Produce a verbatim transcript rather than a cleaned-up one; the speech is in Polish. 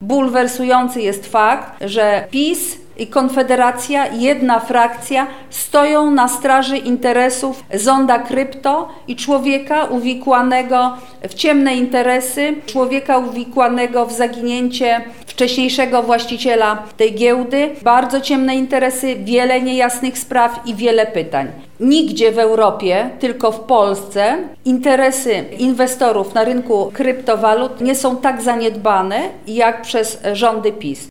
bulwersujący jest fakt, że PiS i Konfederacja, jedna frakcja, stoją na straży interesów zonda krypto i człowieka uwikłanego w ciemne interesy, człowieka uwikłanego w zaginięcie wcześniejszego właściciela tej giełdy. Bardzo ciemne interesy, wiele niejasnych spraw i wiele pytań. Nigdzie w Europie, tylko w Polsce, interesy inwestorów na rynku kryptowalut nie są tak zaniedbane jak przez rządy PiS.